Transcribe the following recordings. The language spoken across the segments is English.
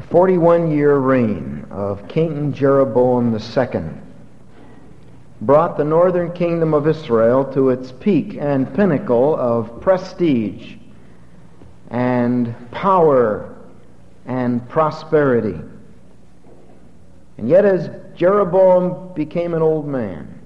41-year reign of King Jeroboam II brought the northern kingdom of Israel to its peak and pinnacle of prestige and power and prosperity. And yet as Jeroboam became an old man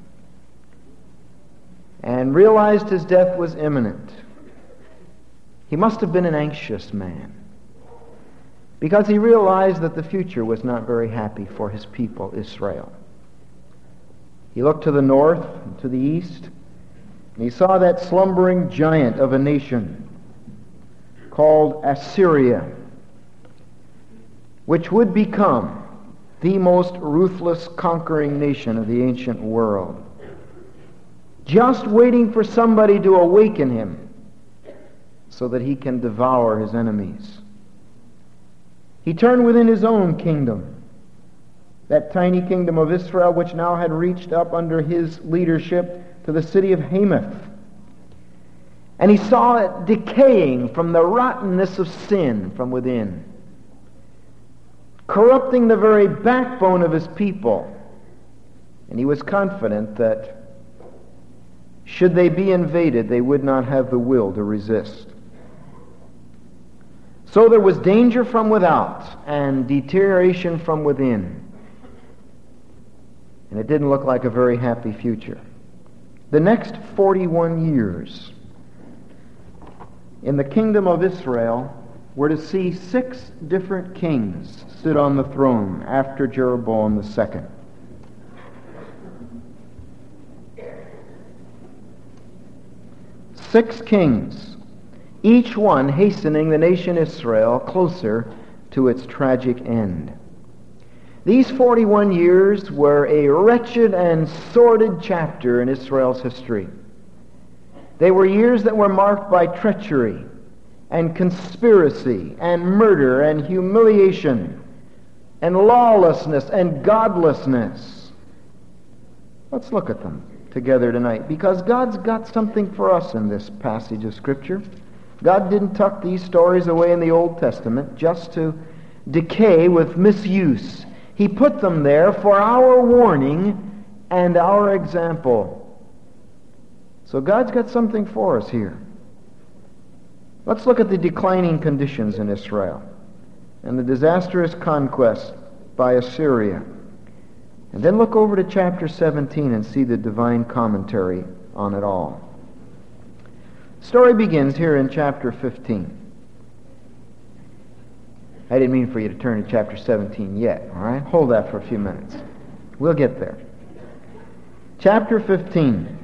and realized his death was imminent, he must have been an anxious man, because he realized that the future was not very happy for his people, Israel. He looked to the north and to the east, and he saw that slumbering giant of a nation called Assyria, which would become the most ruthless conquering nation of the ancient world, just waiting for somebody to awaken him so that he can devour his enemies. He turned within his own kingdom, that tiny kingdom of Israel, which now had reached up under his leadership to the city of Hamath. And he saw it decaying from the rottenness of sin from within, corrupting the very backbone of his people. And he was confident that should they be invaded, they would not have the will to resist. So there was danger from without and deterioration from within. And it didn't look like a very happy future. The next 41 years in the kingdom of Israel were to see 6 different kings sit on the throne after Jeroboam II. Six kings, each one hastening the nation Israel closer to its tragic end. These 41 years were a wretched and sordid chapter in Israel's history. They were years that were marked by treachery and conspiracy and murder and humiliation and lawlessness and godlessness. Let's look at them together tonight, because God's got something for us in this passage of Scripture. God didn't tuck these stories away in the Old Testament just to decay with misuse. He put them there for our warning and our example. So God's got something for us here. Let's look at the declining conditions in Israel and the disastrous conquest by Assyria. And then look over to chapter 17 and see the divine commentary on it all. The story begins here in chapter 15. I didn't mean for you to turn to chapter 17 yet, all right? Hold that for a few minutes. We'll get there. Chapter 15.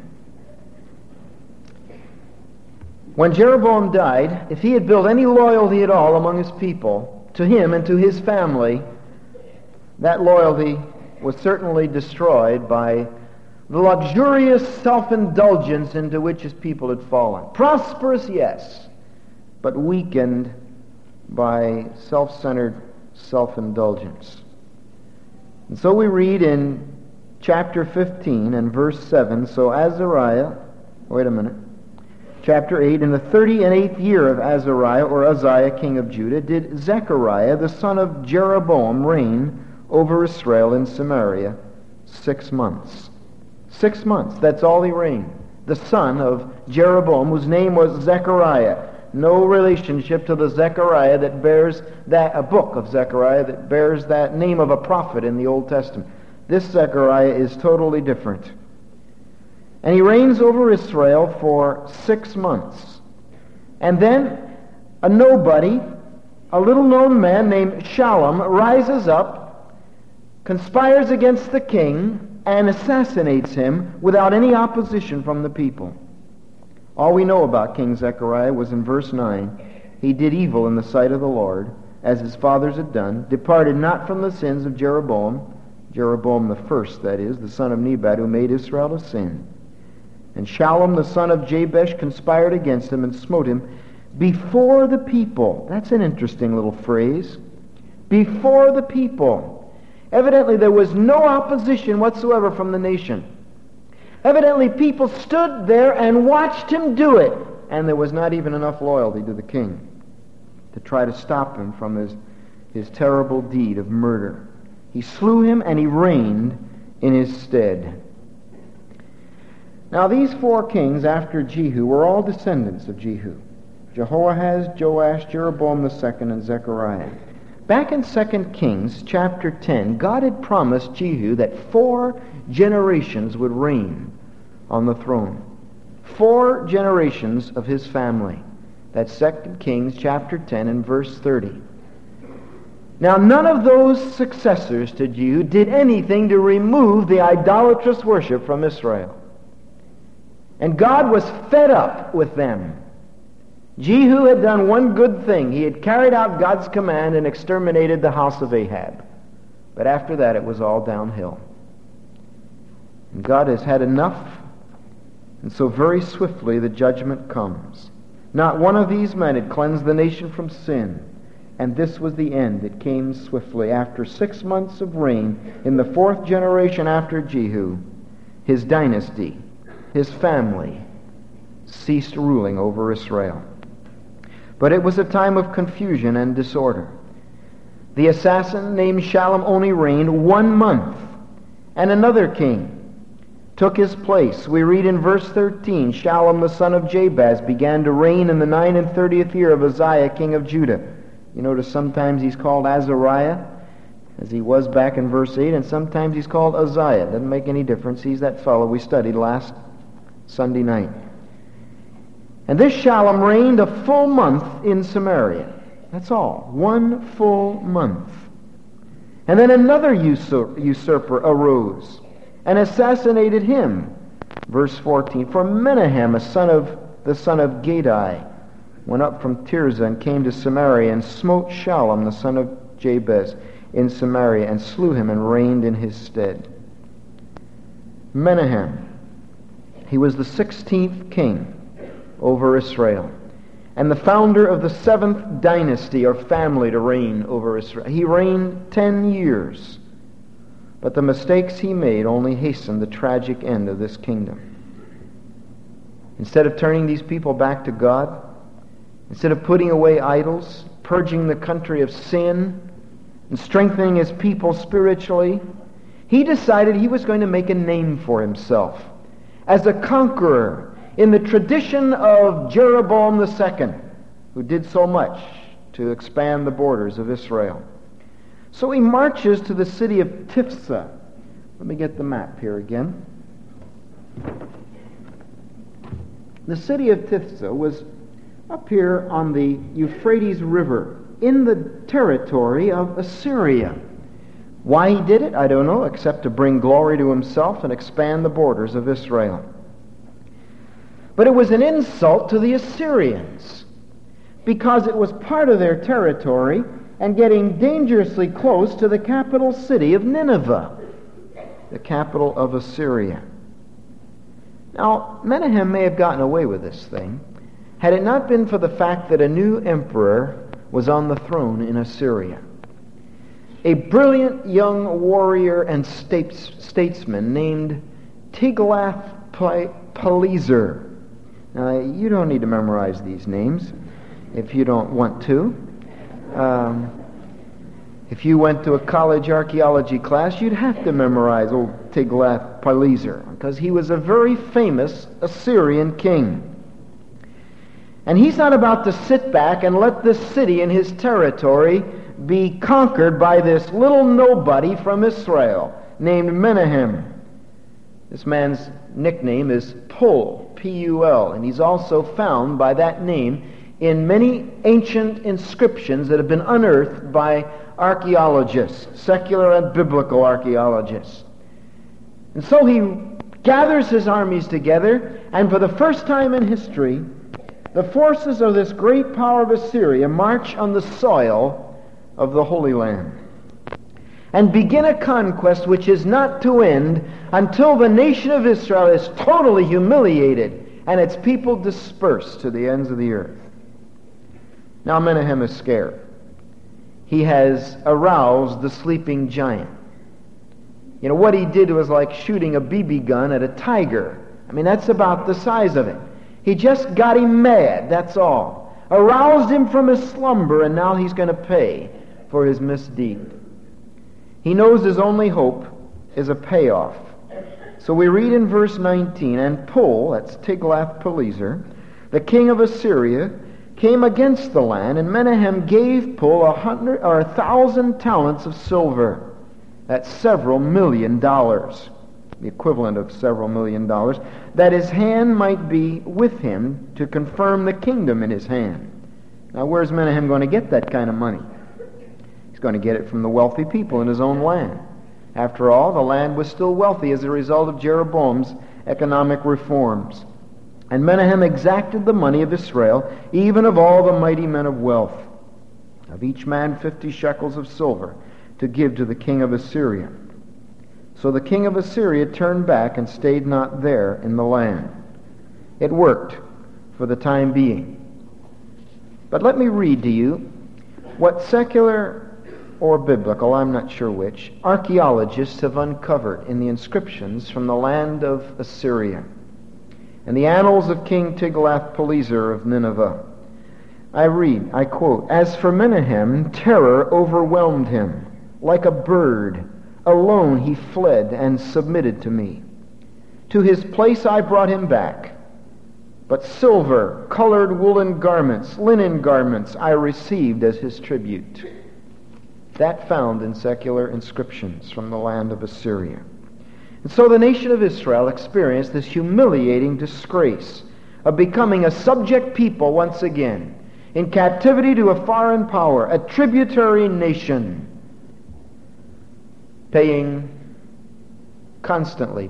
When Jeroboam died, if he had built any loyalty at all among his people, to him and to his family, that loyalty was certainly destroyed by the luxurious self-indulgence into which his people had fallen. Prosperous, yes, but weakened by self-centered self-indulgence. And so we read in chapter 15 and verse 7, so Azariah, chapter 8, in the 38th year of Azariah, or Uzziah, king of Judah, did Zechariah, the son of Jeroboam, reign over Israel in Samaria 6 months. 6 months, that's all he reigned. The son of Jeroboam, whose name was Zechariah. No relationship to the Zechariah that bears that, a book of Zechariah that bears that name of a prophet in the Old Testament. This Zechariah is totally different. And he reigns over Israel for 6 months. And then a nobody, a little-known man named Shallum, rises up, conspires against the king, and assassinates him without any opposition from the people. All we know about King Zechariah was in verse 9. He did evil in the sight of the Lord, as his fathers had done, departed not from the sins of Jeroboam the first, that is, the son of Nebat, who made Israel to sin. And Shallum the son of Jabesh conspired against him and smote him before the people. That's an interesting little phrase. Before the people. Evidently there was no opposition whatsoever from the nation. Evidently people stood there and watched him do it, and there was not even enough loyalty to the king to try to stop him from his his terrible deed of murder. He slew him and he reigned in his stead. Now these 4 kings after Jehu were all descendants of Jehu: Jehoahaz, Joash, Jeroboam II, and Zechariah. Back in 2 Kings chapter 10, God had promised Jehu that 4 generations would reign on the throne. 4 generations of his family. That's 2 Kings chapter 10 and verse 30. Now none of those successors to Jehu did anything to remove the idolatrous worship from Israel. And God was fed up with them. Jehu had done one good thing. He had carried out God's command and exterminated the house of Ahab. But after that, it was all downhill. And God has had enough, and so very swiftly the judgment comes. Not one of these men had cleansed the nation from sin, and this was the end. It came swiftly. After 6 months of reign, in the 4th generation after Jehu, his dynasty, his family, ceased ruling over Israel. But it was a time of confusion and disorder. The assassin named Shallum only reigned 1 month, and another king took his place. We read in verse 13, Shallum the son of Jabez began to reign in the 39th year of Uzziah, king of Judah. You notice sometimes he's called Azariah, as he was back in verse 8, and sometimes he's called Uzziah. Doesn't make any difference. He's that fellow we studied last Sunday night. And this Shallum reigned a full month in Samaria. That's all. 1 full month. And then another usurper arose and assassinated him. Verse 14. For Menahem, the son of Gadai, went up from Tirzah and came to Samaria and smote Shallum, the son of Jabez, in Samaria, and slew him and reigned in his stead. Menahem, he was the 16th king over Israel, and the founder of the 7th dynasty or family to reign over Israel. He reigned 10 years, but the mistakes he made only hastened the tragic end of this kingdom. Instead of turning these people back to God, instead of putting away idols, purging the country of sin, and strengthening his people spiritually, he decided he was going to make a name for himself as a conqueror in the tradition of Jeroboam II, who did so much to expand the borders of Israel. So he marches to the city of Tifsa. Let me get the map here again. The city of Tifsa was up here on the Euphrates River in the territory of Assyria. Why he did it, I don't know, except to bring glory to himself and expand the borders of Israel. But it was an insult to the Assyrians because it was part of their territory and getting dangerously close to the capital city of Nineveh, the capital of Assyria. Now, Menahem may have gotten away with this thing had it not been for the fact that a new emperor was on the throne in Assyria. A brilliant young warrior and statesman named Tiglath-Pileser. Now, you don't need to memorize these names if you don't want to. If you went to a college archaeology class, you'd have to memorize old Tiglath-Pileser because he was a very famous Assyrian king. And he's not about to sit back and let this city in his territory be conquered by this little nobody from Israel named Menahem. This man's nickname is Pul, P-U-L, and he's also found by that name in many ancient inscriptions that have been unearthed by archaeologists, secular and biblical archaeologists. And so he gathers his armies together, and for the first time in history, the forces of this great power of Assyria march on the soil of the Holy Land and begin a conquest which is not to end until the nation of Israel is totally humiliated and its people dispersed to the ends of the earth. Now Menahem is scared. He has aroused the sleeping giant. You know, what he did was like shooting a BB gun at a tiger. I mean, that's about the size of it. He just got him mad, that's all. Aroused him from his slumber, and now he's going to pay for his misdeed. He knows his only hope is a payoff. So we read in verse 19, and Pul, that's Tiglath-Pileser, the king of Assyria, came against the land, and Menahem gave Pul 1,000 talents of silver. That's several $1 million, the equivalent of several $1 million, that his hand might be with him to confirm the kingdom in his hand. Now, where's Menahem going to get that kind of money? He's going to get it from the wealthy people in his own land. After all, the land was still wealthy as a result of Jeroboam's economic reforms. And Menahem exacted the money of Israel, even of all the mighty men of wealth, of each man 50 shekels of silver, to give to the king of Assyria. So the king of Assyria turned back and stayed not there in the land. It worked for the time being. But let me read to you what secular or biblical, I'm not sure which, archaeologists have uncovered in the inscriptions from the land of Assyria and the annals of King Tiglath-Pileser of Nineveh. I quote, "As for Menahem, terror overwhelmed him. Like a bird, alone he fled and submitted to me. To his place I brought him back. But silver, colored woolen garments, linen garments, I received as his tribute." That found in secular inscriptions from the land of Assyria. And so the nation of Israel experienced this humiliating disgrace of becoming a subject people once again, in captivity to a foreign power, a tributary nation, constantly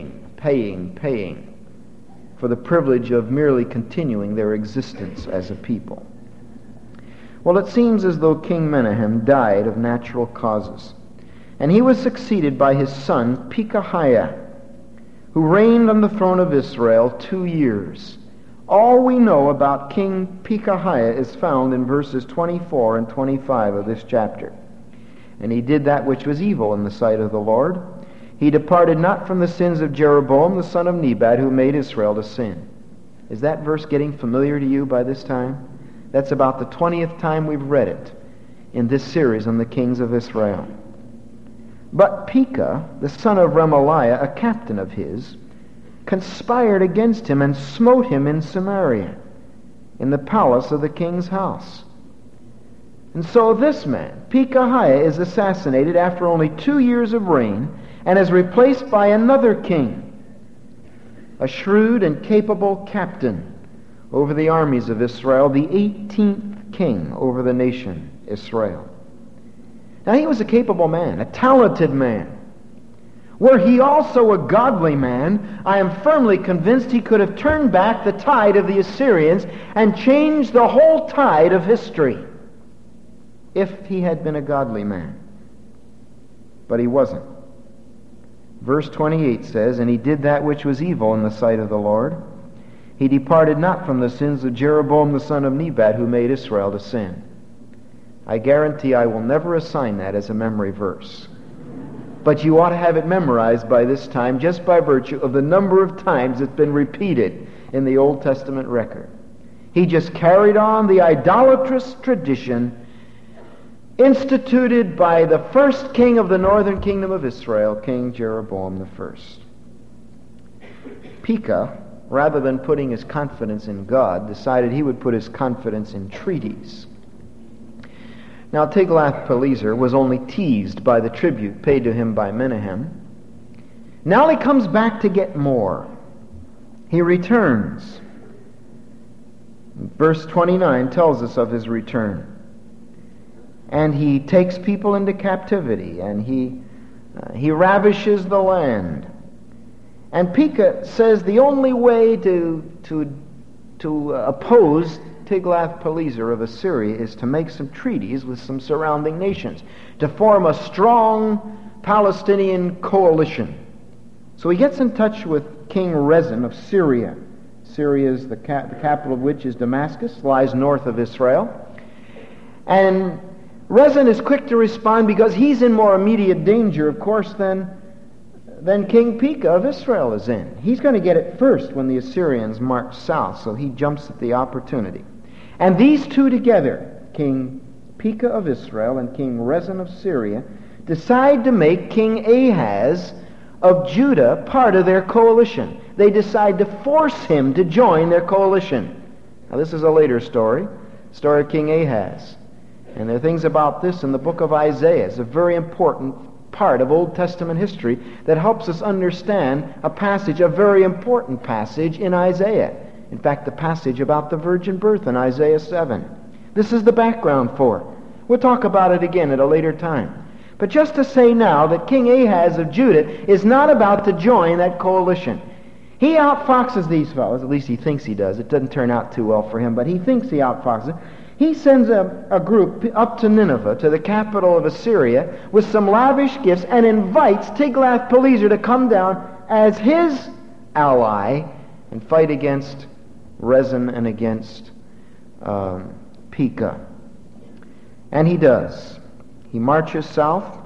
paying for the privilege of merely continuing their existence as a people. Well, it seems as though King Menahem died of natural causes, and he was succeeded by his son Pekahiah, who reigned on the throne of Israel 2 years. All we know about King Pekahiah is found in verses 24 and 25 of this chapter. "And he did that which was evil in the sight of the Lord. He departed not from the sins of Jeroboam the son of Nebat, who made Israel to sin." Is that verse getting familiar to you by this time? That's about the 20th time we've read it in this series on the kings of Israel. "But Pekah, the son of Remaliah, a captain of his, conspired against him and smote him in Samaria, in the palace of the king's house." And so this man, Pekahiah, is assassinated after only 2 years of reign and is replaced by another king, a shrewd and capable captain over the armies of Israel, the 18th king over the nation Israel. Now he was a capable man, a talented man. Were he also a godly man, I am firmly convinced he could have turned back the tide of the Assyrians and changed the whole tide of history if he had been a godly man. But he wasn't. Verse 28 says, "And he did that which was evil in the sight of the Lord. He departed not from the sins of Jeroboam the son of Nebat, who made Israel to sin." I guarantee I will never assign that as a memory verse. But you ought to have it memorized by this time, just by virtue of the number of times it's been repeated in the Old Testament record. He just carried on the idolatrous tradition instituted by the first king of the northern kingdom of Israel, King Jeroboam I. Pekah, rather than putting his confidence in God, decided he would put his confidence in treaties. Now Tiglath-Pileser was only teased by the tribute paid to him by Menahem. Now he comes back to get more. He returns. Verse 29 tells us of his return. And he takes people into captivity, and he ravishes the land. And Pekah says the only way to oppose Tiglath-Pileser of Assyria is to make some treaties with some surrounding nations, to form a strong Palestinian coalition. So he gets in touch with King Rezin of Syria. Syria is the capital of which is Damascus, lies north of Israel. And Rezin is quick to respond because he's in more immediate danger, of course, than King Pekah of Israel is in. He's going to get it first when the Assyrians march south, so he jumps at the opportunity. And these two together, King Pekah of Israel and King Rezin of Syria, decide to make King Ahaz of Judah part of their coalition. They decide to force him to join their coalition. Now this is a later story of King Ahaz. And there are things about this in the book of Isaiah. It's a very important part of Old Testament history that helps us understand a very important passage in Isaiah. In fact, the passage about the virgin birth in Isaiah 7. This is the background for it. We'll talk about it again at a later time. But just to say now that King Ahaz of Judah is not about to join that coalition. He outfoxes these fellows, at least he thinks he does. It doesn't turn out too well for him, but he thinks he outfoxes. He sends a group up to Nineveh, to the capital of Assyria, with some lavish gifts and invites Tiglath-Pileser to come down as his ally and fight against Rezin and against Pekah. And he does. He marches south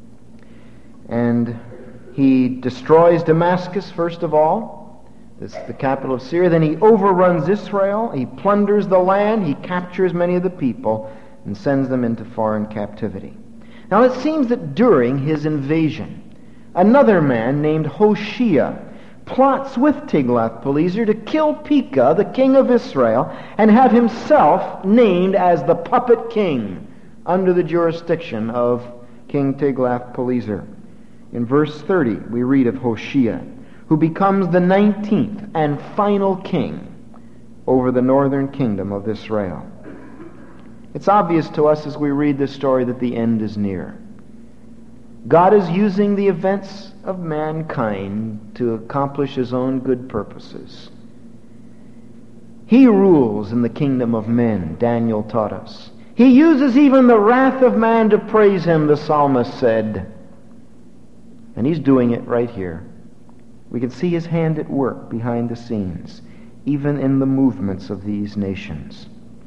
and he destroys Damascus first of all. This is the capital of Syria. Then he overruns Israel. He plunders the land. He captures many of the people and sends them into foreign captivity. Now it seems that during his invasion, another man named Hoshea plots with Tiglath-Pileser to kill Pekah, the king of Israel, and have himself named as the puppet king under the jurisdiction of King Tiglath-Pileser. In verse 30, we read of Hoshea, who becomes the 19th and final king over the northern kingdom of Israel. It's obvious to us as we read this story that the end is near. God is using the events of mankind to accomplish his own good purposes. He rules in the kingdom of men, Daniel taught us. He uses even the wrath of man to praise him, the psalmist said. And he's doing it right here. We can see his hand at work behind the scenes, even in the movements of these nations.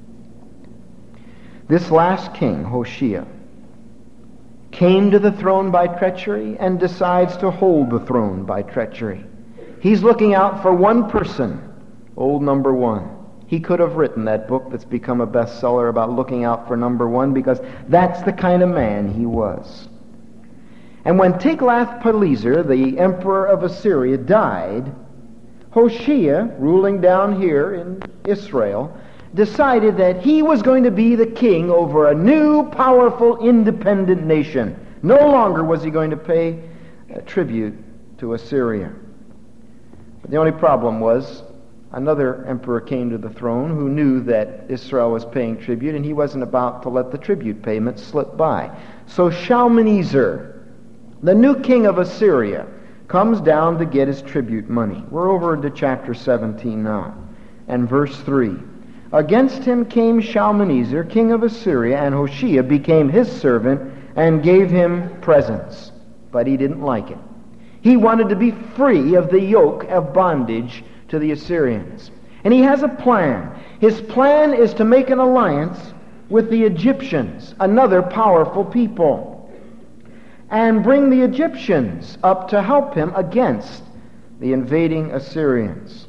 This last king, Hoshea, came to the throne by treachery and decides to hold the throne by treachery. He's looking out for one person, old number one. He could have written that book that's become a bestseller about looking out for number one, because that's the kind of man he was. And when Tiglath-Pileser, the emperor of Assyria, died, Hoshea, ruling down here in Israel, decided that he was going to be the king over a new, powerful, independent nation. No longer was he going to pay tribute to Assyria. But the only problem was another emperor came to the throne who knew that Israel was paying tribute, and he wasn't about to let the tribute payment slip by. So Shalmaneser, the new king of Assyria, comes down to get his tribute money. We're over into chapter 17 now, and verse 3. Against him came Shalmaneser, king of Assyria, and Hoshea became his servant and gave him presents. But he didn't like it. He wanted to be free of the yoke of bondage to the Assyrians. And he has a plan. His plan is to make an alliance with the Egyptians, another powerful people, and bring the Egyptians up to help him against the invading Assyrians.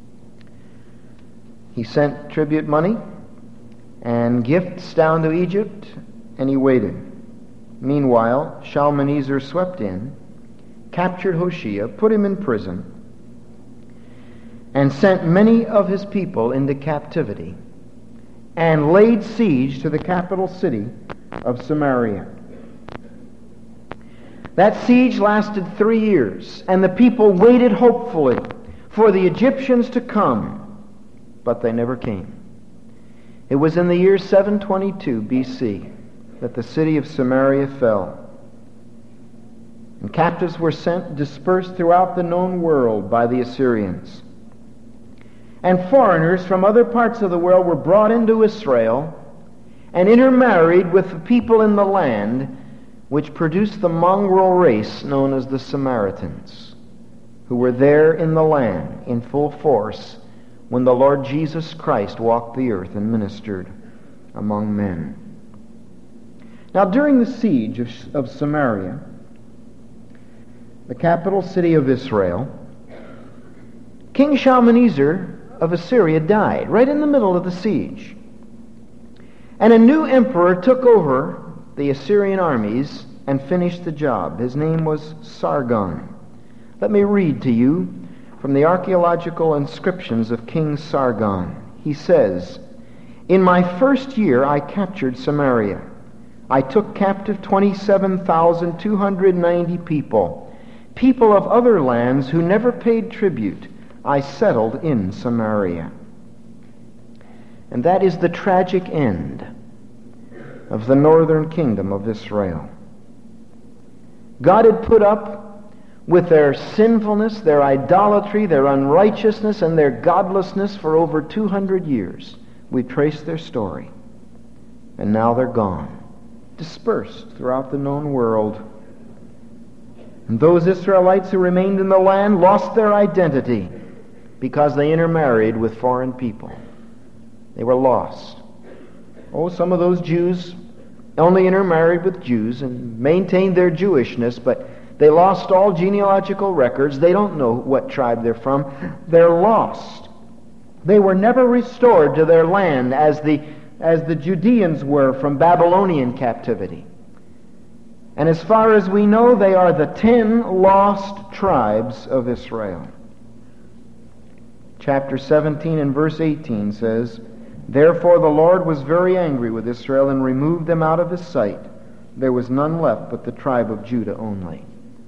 He sent tribute money and gifts down to Egypt, and he waited. Meanwhile, Shalmaneser swept in, captured Hoshea, put him in prison, and sent many of his people into captivity, and laid siege to the capital city of Samaria. That siege lasted 3 years, and the people waited hopefully for the Egyptians to come, but they never came. It was in the year 722 BC that the city of Samaria fell. And captives were dispersed throughout the known world by the Assyrians. And foreigners from other parts of the world were brought into Israel and intermarried with the people in the land, which produced the mongrel race known as the Samaritans, who were there in the land in full force when the Lord Jesus Christ walked the earth and ministered among men. Now, during the siege of Samaria, the capital city of Israel, King Shalmaneser of Assyria died right in the middle of the siege. And a new emperor took over the Assyrian armies and finished the job. His name was Sargon. Let me read to you from the archaeological inscriptions of King Sargon. He says, "In my first year I captured Samaria. I took captive 27,290 people, people of other lands who never paid tribute. I settled in Samaria." And that is the tragic end of the northern kingdom of Israel. God had put up with their sinfulness, their idolatry, their unrighteousness, and their godlessness for over 200 years. We trace their story. And now they're gone, dispersed throughout the known world. And those Israelites who remained in the land lost their identity because they intermarried with foreign people. They were lost. Oh, some of those Jews only intermarried with Jews and maintained their Jewishness, but they lost all genealogical records. They don't know what tribe they're from. They're lost. They were never restored to their land as the Judeans were from Babylonian captivity. And as far as we know, they are the 10 lost tribes of Israel. Chapter 17 and verse 18 says, "Therefore the Lord was very angry with Israel and removed them out of his sight. There was none left but the tribe of Judah only."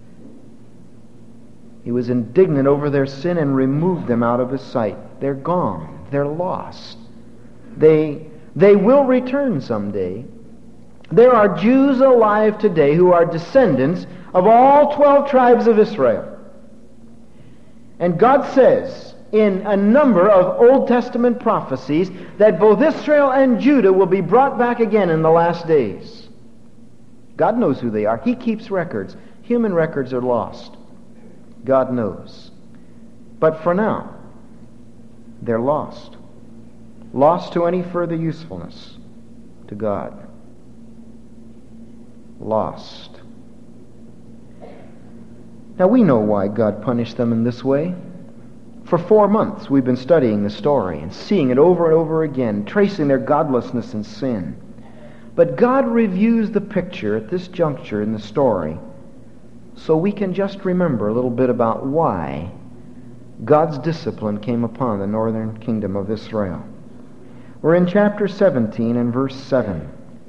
He was indignant over their sin and removed them out of his sight. They're gone. They're lost. They will return someday. There are Jews alive today who are descendants of all 12 tribes of Israel. And God says in a number of Old Testament prophecies that both Israel and Judah will be brought back again in the last days. God knows who they are. He keeps records. Human records are lost. God knows. But for now, they're lost. Lost to any further usefulness to God. Lost. Now we know why God punished them in this way. For 4 months we've been studying the story and seeing it over and over again, tracing their godlessness and sin. But God reviews the picture at this juncture in the story so we can just remember a little bit about why God's discipline came upon the northern kingdom of Israel. We're in chapter 17 and verse 7.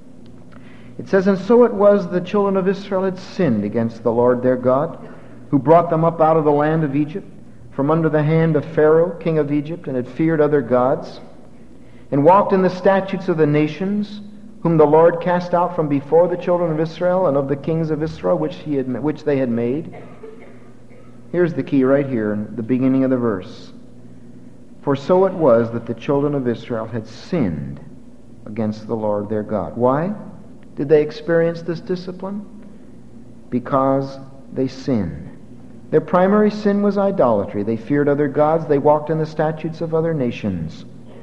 It says, "And so it was the children of Israel had sinned against the Lord their God, who brought them up out of the land of Egypt, from under the hand of Pharaoh, king of Egypt, and had feared other gods, and walked in the statutes of the nations, whom the Lord cast out from before the children of Israel, and of the kings of Israel, which they had made." Here's the key right here in the beginning of the verse. "For so it was that the children of Israel had sinned against the Lord their God." Why did they experience this discipline? Because they sinned. Their primary sin was idolatry. They feared other gods. They walked in the statutes of other nations.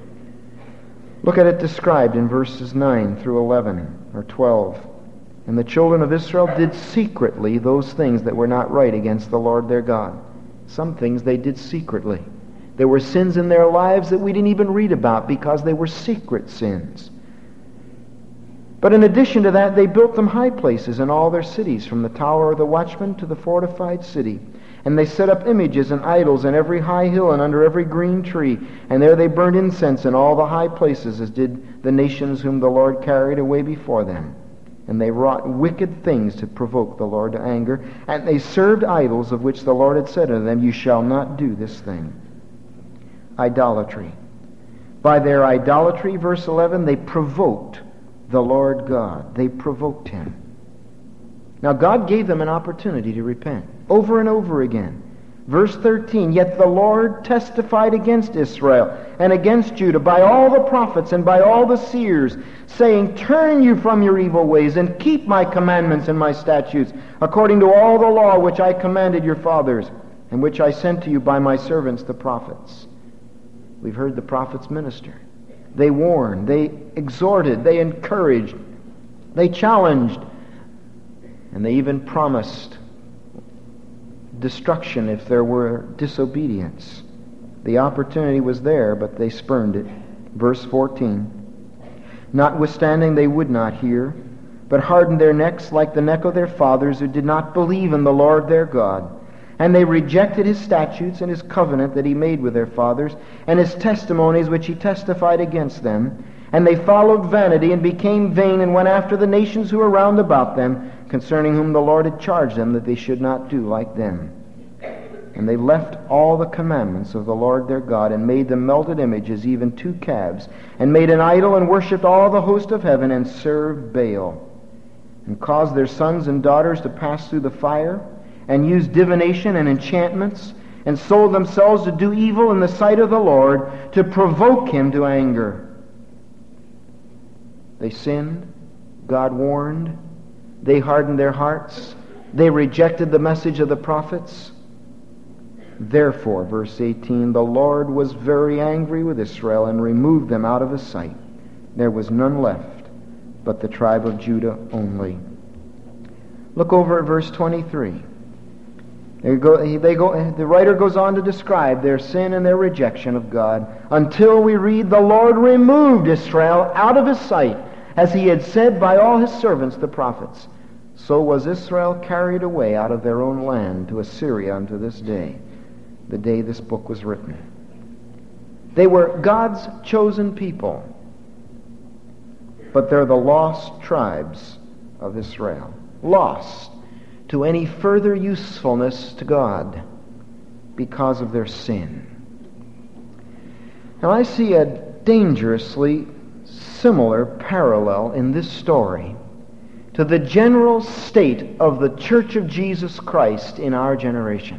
Look at it described in verses 9 through 11 or 12. "And the children of Israel did secretly those things that were not right against the Lord their God." Some things they did secretly. There were sins in their lives that we didn't even read about because they were secret sins. But in addition to that, they built them high places in all their cities, from the tower of the watchman to the fortified city. And they set up images and idols in every high hill and under every green tree. And there they burned incense in all the high places, as did the nations whom the Lord carried away before them. And they wrought wicked things to provoke the Lord to anger. And they served idols, of which the Lord had said unto them, "You shall not do this thing." Idolatry. By their idolatry, verse 11, they provoked the Lord God. They provoked him. Now God gave them an opportunity to repent over and over again. Verse 13, "Yet the Lord testified against Israel and against Judah by all the prophets and by all the seers, saying, Turn you from your evil ways and keep my commandments and my statutes, according to all the law which I commanded your fathers, and which I sent to you by my servants the prophets." We've heard the prophets minister. They warned, they exhorted, they encouraged, they challenged, and they even promised destruction if there were disobedience. The opportunity was there, but they spurned it. Verse 14, Notwithstanding, they would not hear, but hardened their necks like the neck of their fathers, who did not believe in the Lord their God. And they rejected his statutes and his covenant that he made with their fathers, and his testimonies which he testified against them. And they followed vanity and became vain, and went after the nations who were round about them, concerning whom the Lord had charged them that they should not do like them. And they left all the commandments of the Lord their God, and made them melted images, even 2 calves, and made an idol, and worshipped all the host of heaven, and served Baal, and caused their sons and daughters to pass through the fire, and used divination and enchantments, and sold themselves to do evil in the sight of the Lord, to provoke him to anger. They sinned. God warned. They hardened their hearts. They rejected the message of the prophets. Therefore, verse 18, the Lord was very angry with Israel and removed them out of his sight. There was none left but the tribe of Judah only. Look over at verse 23. The writer goes on to describe their sin and their rejection of God until we read, the Lord removed Israel out of his sight, as he had said by all his servants the prophets. So was Israel carried away out of their own land to Assyria unto this day, the day this book was written. They were God's chosen people, but they're the lost tribes of Israel. Lost to any further usefulness to God because of their sin. Now I see a dangerously similar parallel in this story to the general state of the Church of Jesus Christ in our generation.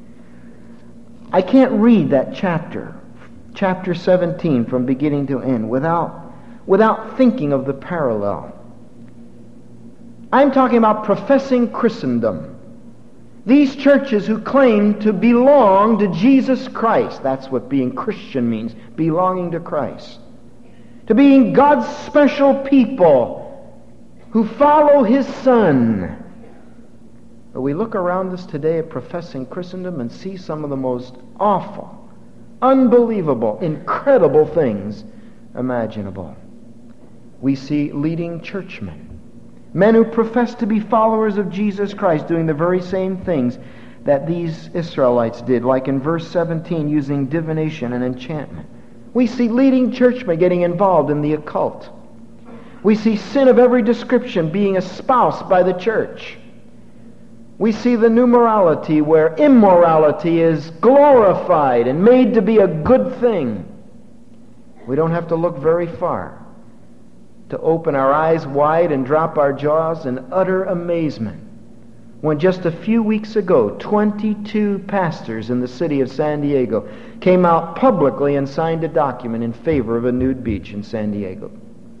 I can't read that chapter 17 from beginning to end without thinking of the parallel. I'm talking about professing Christendom. These churches who claim to belong to Jesus Christ. That's what being Christian means, belonging to Christ. To being God's special people who follow his Son. But we look around us today at professing Christendom and see some of the most awful, unbelievable, incredible things imaginable. We see leading churchmen, men who profess to be followers of Jesus Christ, doing the very same things that these Israelites did, like in verse 17, using divination and enchantment. We see leading churchmen getting involved in the occult. We see sin of every description being espoused by the church. We see the new morality where immorality is glorified and made to be a good thing. We don't have to look very far to open our eyes wide and drop our jaws in utter amazement when just a few weeks ago 22 pastors in the city of San Diego came out publicly and signed a document in favor of a nude beach in San Diego.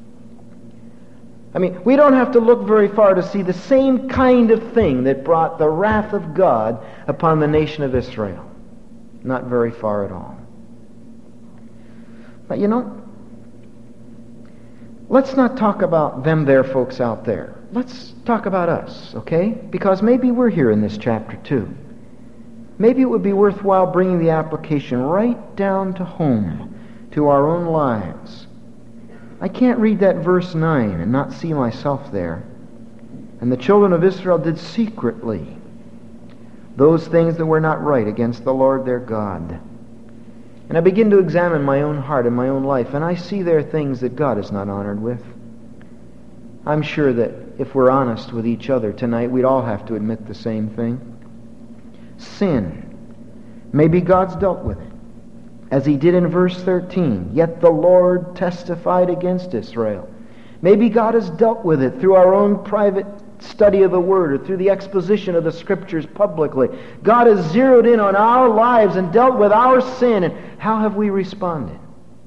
I mean, we don't have to look very far to see the same kind of thing that brought the wrath of God upon the nation of Israel. Not very far at all. But let's not talk about them there folks out there. Let's talk about us, okay? Because maybe we're here in this chapter too. Maybe it would be worthwhile bringing the application right down to home, to our own lives. I can't read that verse 9 and not see myself there. And the children of Israel did secretly those things that were not right against the Lord their God. And I begin to examine my own heart and my own life, and I see there are things that God is not honored with. I'm sure that if we're honest with each other tonight, we'd all have to admit the same thing. Sin. Maybe God's dealt with it, as he did in verse 13. Yet the Lord testified against Israel. Maybe God has dealt with it through our own private study of the Word or through the exposition of the Scriptures publicly. God has zeroed in on our lives and dealt with our sin. And how have we responded?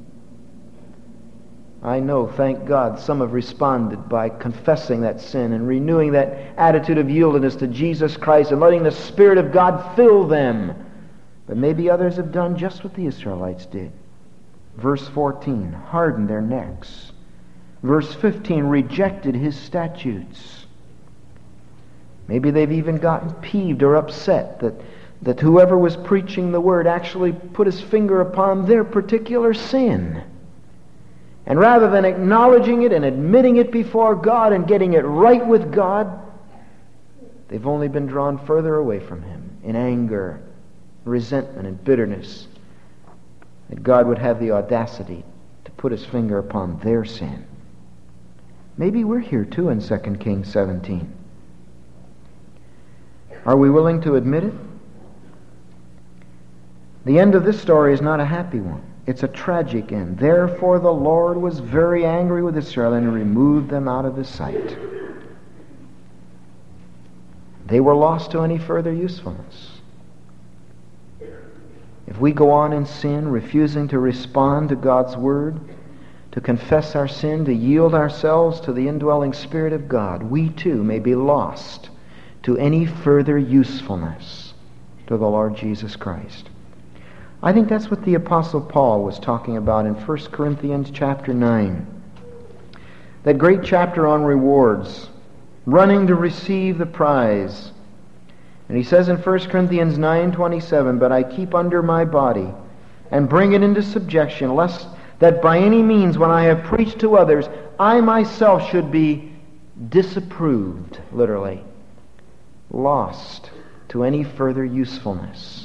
I know, thank God, some have responded by confessing that sin and renewing that attitude of yieldedness to Jesus Christ and letting the Spirit of God fill them. But maybe others have done just what the Israelites did. Verse 14, hardened their necks. Verse 15, rejected his statutes. Maybe they've even gotten peeved or upset that whoever was preaching the word actually put his finger upon their particular sin. And rather than acknowledging it and admitting it before God and getting it right with God, they've only been drawn further away from Him in anger, resentment, and bitterness. That God would have the audacity to put His finger upon their sin. Maybe we're here too in 2 Kings 17. Are we willing to admit it? The end of this story is not a happy one. It's a tragic end. Therefore the Lord was very angry with Israel and removed them out of His sight. They were lost to any further usefulness. If we go on in sin, refusing to respond to God's Word, to confess our sin, to yield ourselves to the indwelling Spirit of God, we too may be lost to any further usefulness to the Lord Jesus Christ. I think that's what the Apostle Paul was talking about in 1 Corinthians chapter 9. That great chapter on rewards, running to receive the prize. And he says in 1 Corinthians 9:27, "But I keep under my body and bring it into subjection, lest that by any means when I have preached to others, I myself should be disapproved," literally, lost to any further usefulness,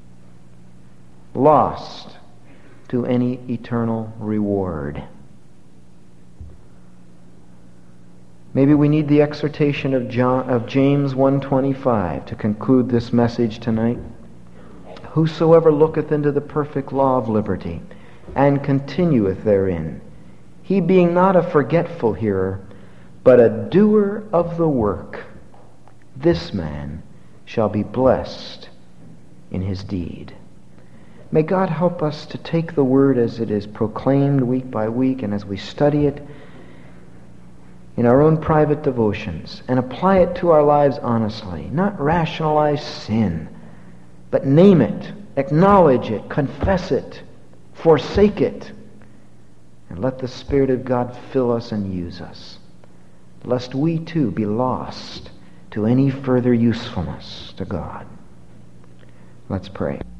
lost to any eternal reward. Maybe we need the exhortation of James 1:25 to conclude this message tonight. "Whosoever looketh into the perfect law of liberty, and continueth therein, he being not a forgetful hearer, but a doer of the work, this man shall be blessed in his deed." May God help us to take the Word as it is proclaimed week by week, and as we study it in our own private devotions, and apply it to our lives honestly. Not rationalize sin, but name it, acknowledge it, confess it, forsake it, and let the Spirit of God fill us and use us, lest we too be lost to any further usefulness to God. Let's pray.